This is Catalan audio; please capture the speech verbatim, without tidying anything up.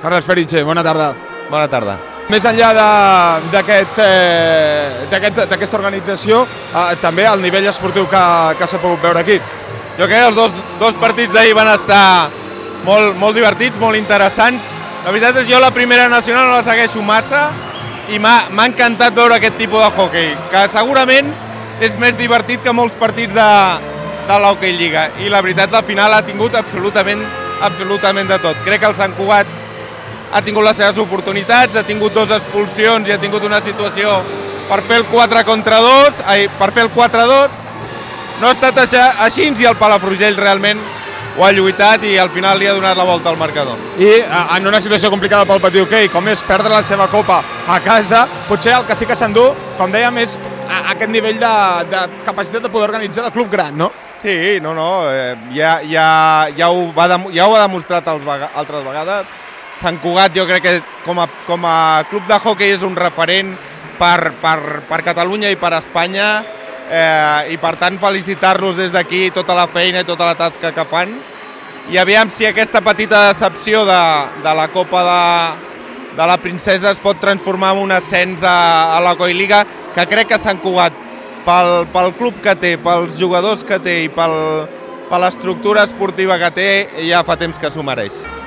Carles Feriche, bona tarda. Bona tarda. Més enllà d'aquesta eh, aquest, organització, eh, també el nivell esportiu que, que s'ha pogut veure aquí. Jo crec que els dos, dos partits d'ahir van estar molt, molt divertits, molt interessants. La veritat és que jo la primera nacional no la segueixo massa i m'ha encantat veure aquest tipus de hoquei, que segurament és més divertit que molts partits de, de l'Hockey Lliga. I la veritat, la final ha tingut absolutament, absolutament de tot. Crec que el Sant Cugat ha tingut les seves oportunitats, ha tingut dues expulsions i ha tingut una situació per fer el quatre contra dos, ai, per fer el quatre a dos. No ha estat així i el Palafrugell realment ho ha lluitat i al final li ha donat la volta al marcador. I en una situació complicada pel Patí Hoquei, com és perdre la seva copa a casa, potser el que sí que s'endú, com dèiem, és aquest nivell de, de capacitat de poder organitzar de club gran, no? Sí, no, no, eh, ja, ja, ja, ho va, ja ho ha demostrat altres vegades. Sant Cugat jo crec que com a, com a club de hoquei és un referent per, per, per Catalunya i per Espanya, eh, i per tant felicitar-los des d'aquí tota la feina i tota la tasca que fan. I aviam si aquesta petita decepció de, de la Copa de, de la Princesa es pot transformar en un ascens a, a l'Hockey Lliga, que crec que Sant Cugat, pel, pel club que té, pels jugadors que té i pel, per l'estructura esportiva que té, ja fa temps que s'ho mereix.